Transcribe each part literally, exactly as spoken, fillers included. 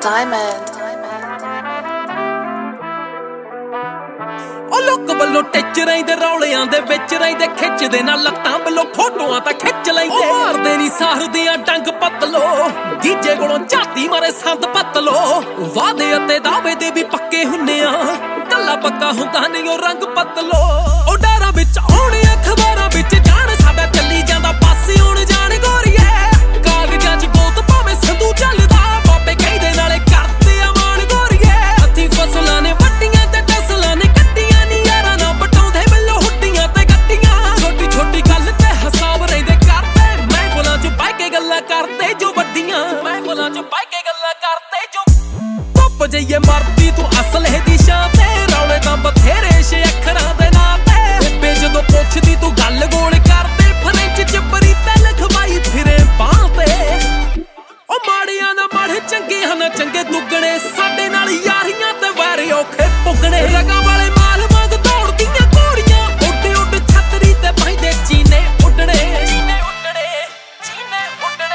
Diamond. ਉਹ ਲੋਕ ਵੱਲੋਂ ਟਿੱਚ ਰਹਿੰਦੇ ਰੌਲਿਆਂ ਦੇ ਵਿੱਚ ਰਹਿੰਦੇ ਖਿੱਚਦੇ ਨਾ ਲੱਤਾਂ ਵੱਲੋਂ ਫੋਟੋਆਂ ਤਾਂ ਖਿੱਚ ਲੈਂਦੇ ਮਾਰਦੇ ਨਹੀਂ ਸਾਰਦੀਆਂ ਡੰਗ ਪਤਲੋ ਗੀਜੇ ਕੋਲੋਂ ਝਾਤੀ ਮਾਰੇ ਸੰਦ ਪਤਲੋ ਵਾਦੇ ਅਤੇ ਦਾਅਵੇ ਦੇ ਵੀ ਪੱਕੇ ਹੁੰਨੇ ਆ ਕੱਲਾ ਪੱਕਾ ਹੁੰਦਾ ਨਹੀਂ ਉਹ ਰੰਗ ਪਤਲੋ ਉਹ ਡਾਰਾਂ ਵਿੱਚ ਆਉਣੇ ਅਖਬਾਰਾਂ ਵਿੱਚ ਜਾਣ ਸਾਡਾ ਚੱਲੀ ਜਾਂਦਾ ਪਾਸੇ ਹੁਣ ਜਾਣ ਗੋਰੀਏ ਕਾਗਜ਼ਾਂ 'ਚ ਗੋਤ ਭਾਵੇਂ ਸੰਧੂ ਚੱਲਦਾ ਬਾਬੇ ਕਹਿੰਦੇ ਨਾਲੇ ਕਰਦੇ ਆ ਮਾਣ ਗੋਰੀਏ ਹੱਥੀਂ ਫਸਲਾਂ ਨੇ ਵੱਟੀਆਂ ਤੇ ਟਸਲਾਂ ਨੇ ਕੱਟੀਆਂ ਨੀ ਯਾਰਾਂ ਨਾਲ ਪਟਾਉਂਦੇ ਵੱਲੋਂ ਹੁੱਡੀਆਂ ਤੇ ਗੱਡੀਆਂ ਛੋਟੀ ਛੋਟੀ ਗੱਲ ਤੇ ਹਿਸਾਬ ਰਹਿੰਦੇ ਕਰਦੇ ਮਹਿਫਲਾਂ 'ਚ ਬਹਿ ਕੇ ਗੱਲਾਂ ਕਰਦੇ ਜੋ ਵੱਡੀਆਂ ਮਹਿਫਲਾਂ 'ਚ ਬਹਿ ਕੇ ਗੱਲਾਂ ਕਰਦੇ ਜੋ ਧੁੱਪ ਜਈਏ ਮਰਦੀ ਤੂੰ ਅਸਲ ਹੈ ਦੀ ਸ਼ਾਂ ਤੇ ਰੌਲੇ ਤਾਂ ਬਥੇਰੇ ਛੇ ਅੱਖਰਾਂ ਦੇ ਨਾਂ ਤੇ ਬੇਬੇ ਜਦੋਂ ਪੁੱਛਦੀ ਤੂੰ ਗੱਲ ਗੋਲ ਕਰਦੇ ਫਰੇਂਚ 'ਚ ਬਰੀ ਤੇ ਲਿਖਵਾਈ ਫਿਰੇ ਬਾਂਹ ਤੇ ਉਹ ਮਾੜੀਆਂ ਨਾ ਮਾੜੇ ਚੰਗੇ ਹਨ ਚੰਗੇ ਦੁੱਗਣੇ ਸਾਡੇ ਨਾਲ ਯਾਰੀਆਂ ਤੇ ਵੈਰ ਔਖੇ ਪੁੱਗਣੇ ਰਗਾਂ ਵਾਲੇ ਮਾਲ ਵਾਂਗ ਦੌੜਦੀਆਂ ਘੋੜੀਆਂ ਉੱਡ ਉੱਡ ਛਤਰੀ ਤੇ ਬਹਿੰਦੇ ਚੀਨੇ ਉੱਡਣੇ ਚੀਨੇ ਉੱਡਣੇ ਚੀਨੇ ਉੱਡਣੇ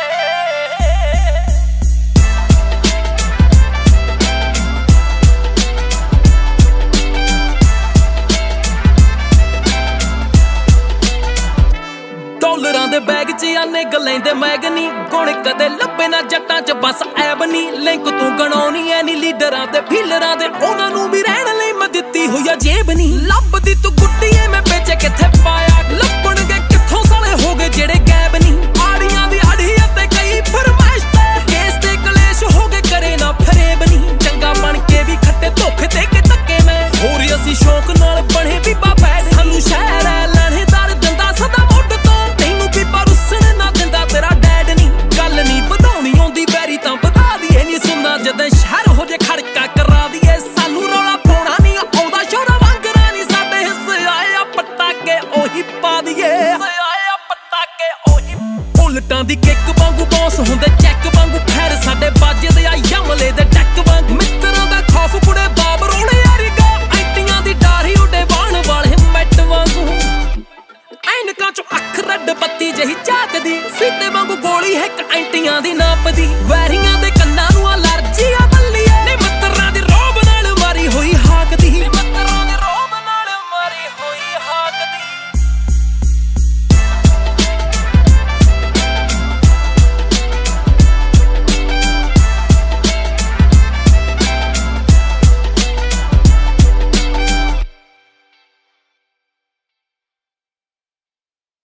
ਡਾਲਰਾਂ ਦੇ ਬੈਗ 'ਚ ਆਨੇ ਗਲੈਂਦੇ ਮੈਗਨੀ ਗੁਣ ਕਦੇ ਲੱਭੇ ਨਾ ਜੱਟਾਂ 'ਚ ਬਸ ਐਬ ਨੀ ਲਿੰਕ ਤੂੰ ਗਣਾਉਣੀ ਐ ਨੀ ਲੀਡਰਾਂ ਤੇ ਫੀਲਰਾਂ ਦੇ ਉਹਨਾਂ ਨੂੰ ਵੀ ਰਹਿਣ ਲਈ ਮੈਂ ਦਿੱਤੀ ਹੋਈ ਆ ਜੇਬ ਨੀ ਲੱਭਦੀ ਤੂੰ ਗੁੱਡੀ ਐ ਮੈਂ ਵੇਚੇ ਕਿੱਥੇ ਪਾਇਆ ਲੱਭਣਗੇ ਕਿੱਥੋਂ ਸਾਲੇ ਹੋ ਗਏ ਜਿਹੜੇ ਗੈਬ ਨੀ ਆੜੀਆਂ ਦੀ ਆੜੀ ਅਤੇ ਕਈ ਫਰਮਾਇਸ਼ ਤੇ ਕੇਸ ਤੇ ਕਲੇਸ਼ ਹੋ ਗਏ ਕਰੇ ਨਾ ਫਰੇਬ ਨੀ ਚੰਗਾ ਬਣ ਕੇ ਵੀ ਖੱਟੇ ਧੋਖੇ ਦੇ ਕੇ ਧੱਕੇ ਮੈਂ ਹੋਰ ਅਸੀਂ ਸ਼ੌਕ ਨਾਲ ਬਣੇ ਵੀ ਬਾਬਾ ਸਾਨੂੰ ਸ਼ਹਿਰ ਐ ਲਾਣੇਦਾਰ ਦੰਦਾ ਸਦਾ ਮੁੱਢ ਤੋਂ ਤੈਨੂੰ ਵੀ ਪਰੁੱਸਣ ਨਾ ਦਿੰਦਾ ਤੇਰਾ ਡੈਡ ਨੀ ਗੱਲ ਨੀ ਵਧਾਉਣੀ ਆਉਂਦੀ ਵੈਰੀ ਤਾਂ ਵਧਾ ਦੀਏ ਨੀ ਸੁਣਨਾ ਜਦੋਂ ਸ਼ਹਿਰ ਹੋ ਜੇ ਖੜਕਾ ਕਰਾ ਦੀਏ ਸਾਨੂੰ ਰੌਲਾ ਪਾਉਣਾ ਨੀ ਆਉਂਦਾ ਸ਼ੋਰਾ ਵਾਂਗਰਾਂ ਨੀ ਸਾਡੇ ਹਿੱਸੇ ਆਇਆ ਪਟਾਕੇ ਉਹੀ ਪਾ ਦੀਏ ਆਇਆ ਪਟਾਕੇ ਉਹੀ ਉਲਟਾਂ ਦੀ ਕਿੱਕ ਵਾਂਗੂ ਬੌਸ ਹੁੰਦੇ ਚੈੱਕ ਵਾਂਗੂ ਖੈਰ ਸਾਡੇ ਵੱਜਦੇ ਆ ਯਮਲੇ ਦੇ ਡੈਕ ਵਾਂਗ ਮਿੱਤਰਾਂ ਦਾ ਖੌਫ ਕੁੜੇ ਬਾਬ ਰੋਲੇ ਯਾਰੀਗਾ ਐਂਟੀਆਂ ਦੀ ਡਾਰੀ ਉੱਡੇ ਬਾਣ ਵਾਲੇ ਮੈਟ ਵਾਂਗੂ ਐਨਕਾਂ 'ਚੋਂ ਅੱਖ ਰੱਡ ਬੱਤੀ ਜਹੀ ਝਾਕਦੀ ਸੀਤੇ ਵਾਂਗੂ ਗੋਲੀ ਹੈ ਐਂਟੀਆਂ ਦੀ ਨਾਪਦੀ ਵੈਰੀਆਂ